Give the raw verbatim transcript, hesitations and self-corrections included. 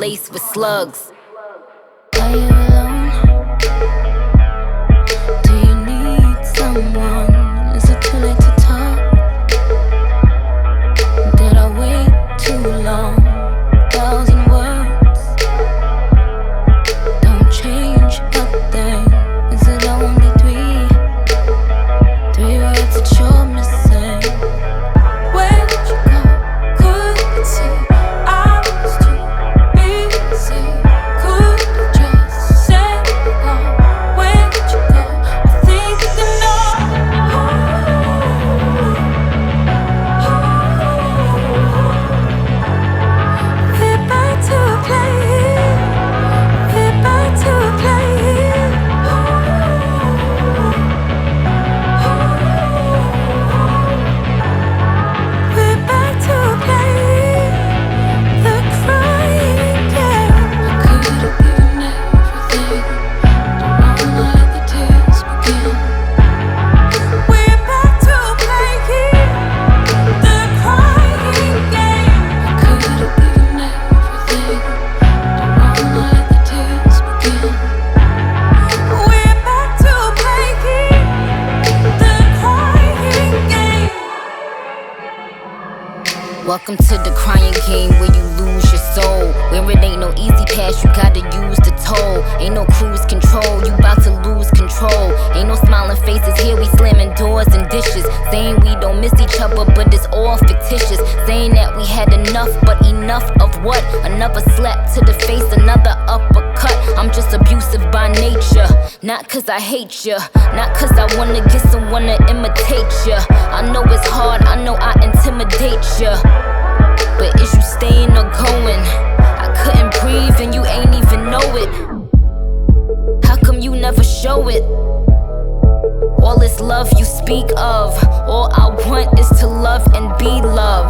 laced with slugs. Are you alone? Do you need someone? Is it too late to talk? Did I wait too long? Thousand words don't change a thing. Is it only three? Three words that you're missing. Where did you go? Couldn't see. I was too busy. Could have just said no. Where did you go? I think you know. We're back to playing. We're back to playing. We're back to playing the crying game. I could have given everything. Don't wanna let the tears begin. We're back to playing the crying game. I could have given everything. Don't wanna let the tears begin. We're back to playing the crying game. Welcome to the crying game where you lose your soul. Where it ain't no easy pass, you gotta use the toll. Ain't no cruise control, you bout to lose control. Ain't no smiling faces here, we slamming doors and dishes. Saying we don't miss each other, but it's all fictitious. Saying that we had enough, but enough of what? Another slap to the face, another uppercut. I'm just abusive by nature, not cause I hate ya, not cause I wanna get someone to imitate ya. I know it's hard, I know I intimidate ya, but is you staying or going? I couldn't breathe and you ain't even know it. How come you never show it? All this love you speak of, all I want is to love and be loved.